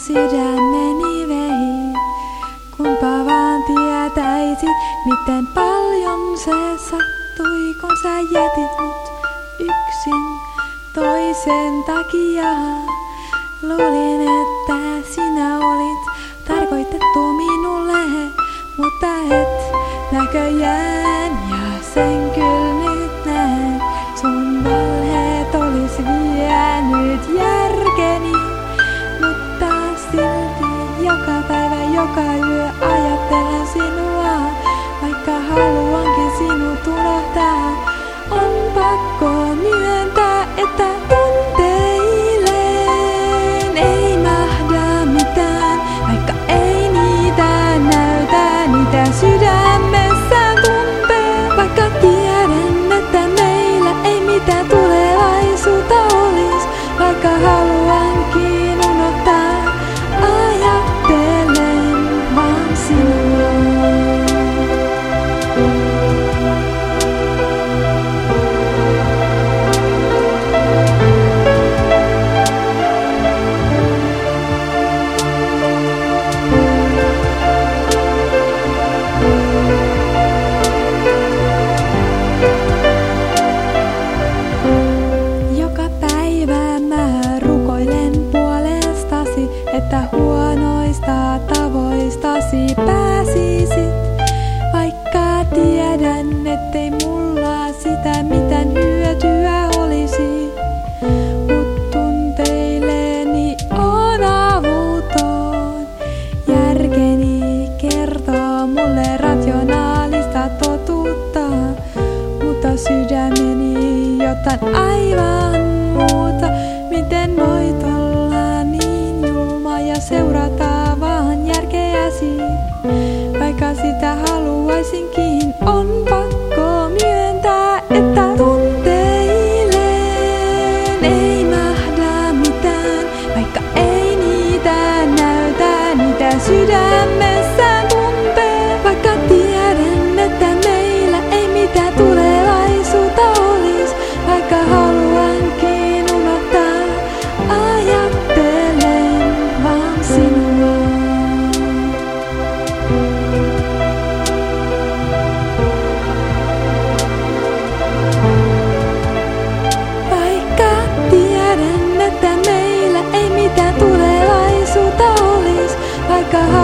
sydämeni vei. Kunpa vaan tietäisit, miten paljon se sattui, kun sä jätit mut yksin toisen takia. Luulin, että sinä olit tarkoitettu minulle, mutta et näköjään, ja sen kyllä nyt näen. Sun valheet olis vienyt järkeni, mutta silti joka päivä, joka yö ajattelen sinua. Vaikka haluankin sinut unohtaa, on pakko myöntää, että tunteilen ei mahda mitään. Vaikka ei niitä näytä, niitä sydämessään tuntee. Vaikka tiedän, että meillä ei mitään tulevaisuutta olis. Vaikka haluankin unohtaa, ajattelen vaan sinua. Että huonoista tavoistasi pääsisit, vaikka tiedän, ettei mulla sitä mitään hyötyä olisi. Mut tunteileni on avuton, järkeni kertoo mulle rationaalista totuutta, mutta sydämeni jotain aivan muuta. Miten voit olla niin julma ja seurata vaan järkeäsi? Vaikka sitä haluaisinkin, on pakko myöntää, että tunteilen ei mahda mitään. Vaikka ei niitä näytä, niitä sydämessään tuntee. Vaikka tiedän, että meillä ei mitään tulevaisuutta olis. Vaikka haluankin unohtaa, ajattelen vaan sinua. Vaikka tiedän, että meillä ei mitään tulevaisuutta olis. Vaikka